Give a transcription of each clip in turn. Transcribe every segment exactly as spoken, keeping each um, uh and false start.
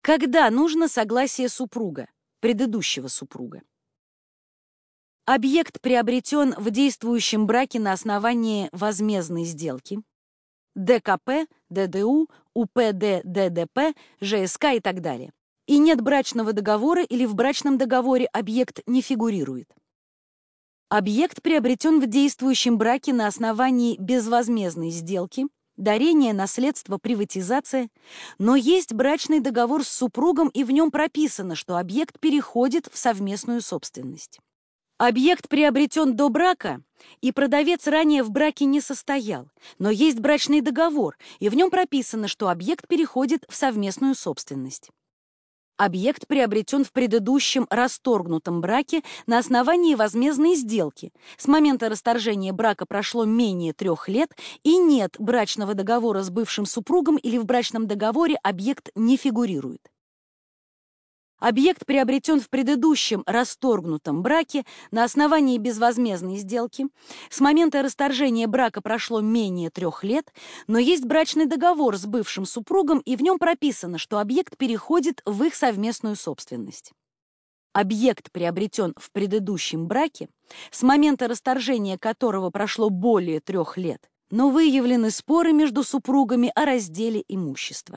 Когда нужно согласие супруга, предыдущего супруга? Объект приобретен в действующем браке на основании возмездной сделки, ДКП, ДДУ, УПД, ДДП, ЖСК и так далее. И нет брачного договора или в брачном договоре объект не фигурирует. Объект приобретен в действующем браке на основании безвозмездной сделки, дарение, наследство, приватизация, но есть брачный договор с супругом, и в нем прописано, что объект переходит в совместную собственность. Объект приобретен до брака, и продавец ранее в браке не состоял, но есть брачный договор, и в нем прописано, что объект переходит в совместную собственность. Объект приобретен в предыдущем расторгнутом браке на основании возмездной сделки. С момента расторжения брака прошло менее трех лет, и нет брачного договора с бывшим супругом или в брачном договоре объект не фигурирует. Объект приобретен в предыдущем расторгнутом браке на основании безвозмездной сделки. С момента расторжения брака прошло менее трех лет, но есть брачный договор с бывшим супругом, и в нем прописано, что объект переходит в их совместную собственность. Объект приобретен в предыдущем браке, с момента расторжения которого прошло более трех лет, но выявлены споры между супругами о разделе имущества.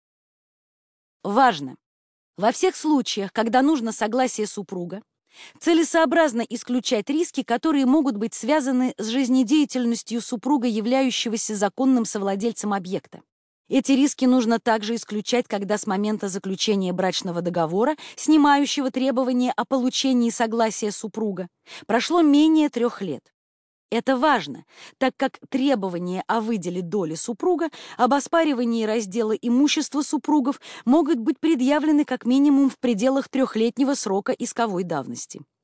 Важно! Во всех случаях, когда нужно согласие супруга, целесообразно исключать риски, которые могут быть связаны с жизнедеятельностью супруга, являющегося законным совладельцем объекта. Эти риски нужно также исключать, когда с момента заключения брачного договора, снимающего требования о получении согласия супруга, прошло менее трех лет. Это важно, так как требования о выделе доли супруга, об оспаривании раздела имущества супругов могут быть предъявлены как минимум в пределах трехлетнего срока исковой давности.